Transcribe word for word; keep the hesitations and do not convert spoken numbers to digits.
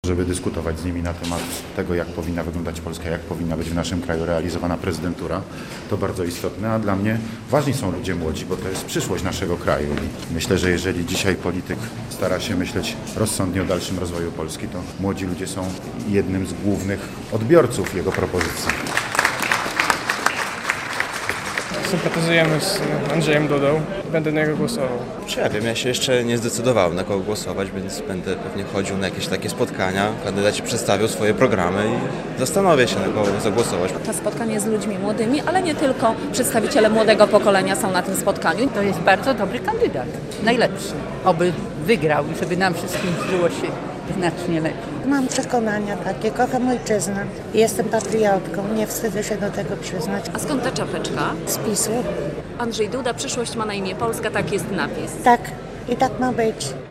żeby dyskutować z nimi na temat tego, jak powinna wyglądać Polska, jak powinna być w naszym kraju realizowana prezydentura. To bardzo istotne, a dla mnie ważni są ludzie młodzi, bo to jest przyszłość naszego kraju. I myślę, że jeżeli dzisiaj polityk stara się myśleć rozsądnie o dalszym rozwoju Polski, to młodzi ludzie są jednym z głównych odbiorców jego propozycji. Sympatyzujemy z Andrzejem Dudą. Będę na niego głosował. Czy ja wiem, ja się jeszcze nie zdecydowałem, na kogo głosować, więc będę pewnie chodził na jakieś takie spotkania. Kandydaci przedstawią swoje programy i zastanowię się, na kogo zagłosować. To spotkanie z ludźmi młodymi, ale nie tylko przedstawiciele młodego pokolenia są na tym spotkaniu. To jest bardzo dobry kandydat, najlepszy. Oby wygrał i żeby nam wszystkim żyło się znacznie lepiej. Mam przekonania takie, kocham ojczyznę, jestem patriotką, nie wstydzę się do tego przyznać. A skąd ta czapeczka? Z PiSu. Andrzej Duda, przyszłość ma na imię Polska, tak jest napis. Tak, i tak ma być.